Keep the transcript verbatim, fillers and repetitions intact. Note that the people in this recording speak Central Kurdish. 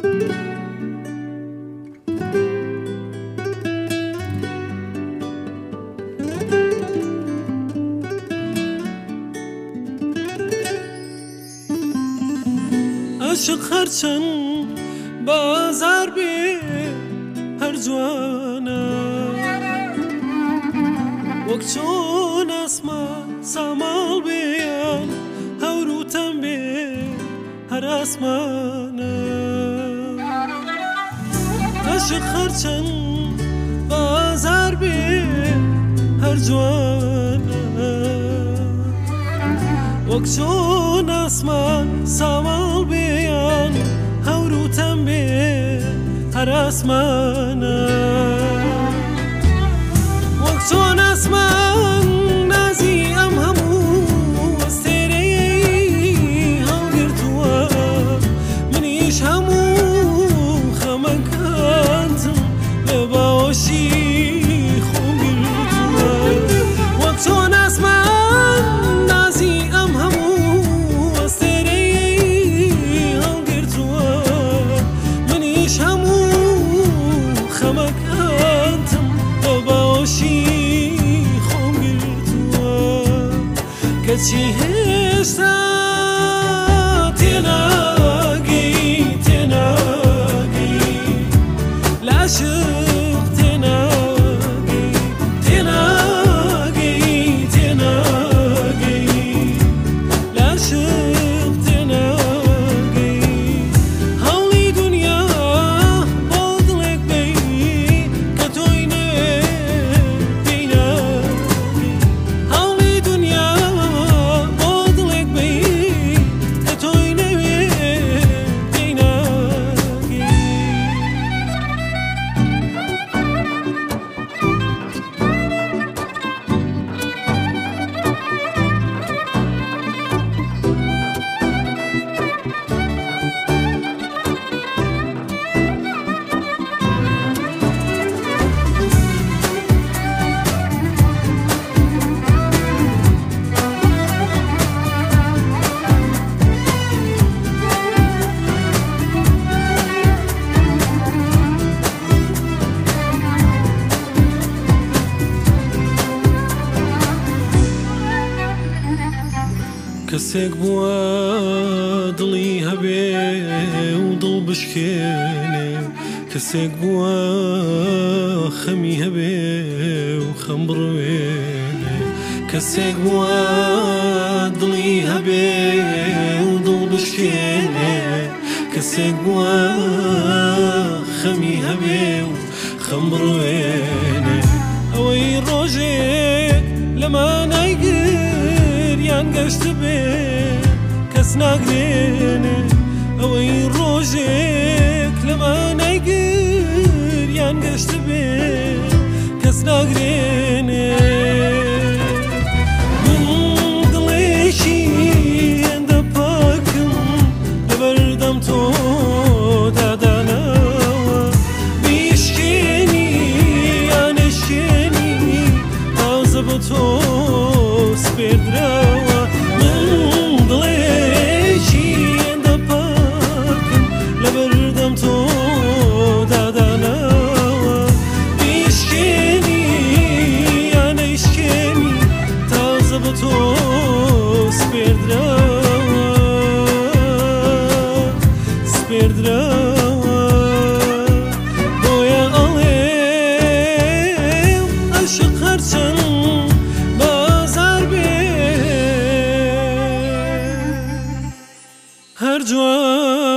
عاشق هرچند بازار بێ هەر جوانە وەک چۆن ئاسمان ساماڵ بێیان هەور و تەم بێ هەر ئاسمانە عاشق هەرچەند بازار بێ هەر جوانە وەک چۆن ئاسمان ساماڵ بێیان هەور و تەم بێ هەر ئاسمانە وەک چۆن ئاسمان نازی ئەم هەموو وەستێرەی هەڵگرتووە منیش هەموو خەمەکانتم لە باوەشی خۆم گرتووە وەک چۆن ئاسمان نازی ئەم هەموو وەستێرەی هەڵگرتووە منیش هەموو خەمەکانتم لە باوەشی خۆم گرتووە کەچی هێشتا تێناگەی تێناگەی لە عاشق تێناگەی تێناگەی تێناگەی لە عاشق تێناگەی هەوڵی دونیا بۆ دڵێک بەی کە تۆی نەوێ پێی ناگەی هەوڵی دونیا بۆ دڵێک بەی کە تۆی نەوێ پێی ناگەی کەسێک بووە دڵی هەبێ و دڵ بشکێنێ کەسێک بووە خەمی هەبێ و خەم بڕوێنێ کەسێک بووە دڵی هەبێ و دڵ بشکێنێ کەسێک بووە خەمی هەبێ و خەم بڕوێنێ ئەوەی ڕۆژێک لەمانای گریان گەشت بێ کەس ناگرێنێ ئەوەی ڕۆژێک لەمانای گریان گەشت بێ کەس ناگرێنێ من دڵێکی هێندە پاکم لەبەردەم تۆ دادانەوە بیشکێنی یان ئەشکێنی تازە بە تۆ سپێردراوە من دڵێکی هێندە پاکم لەبەردەم تۆ دادانەوە بیشکێنی یان ئەیشکێنی تازە بە تۆ سپێردراوە سپێردراوە بۆیە ئەڵێم عاشق هەرچەند بازار بێ هەر جوان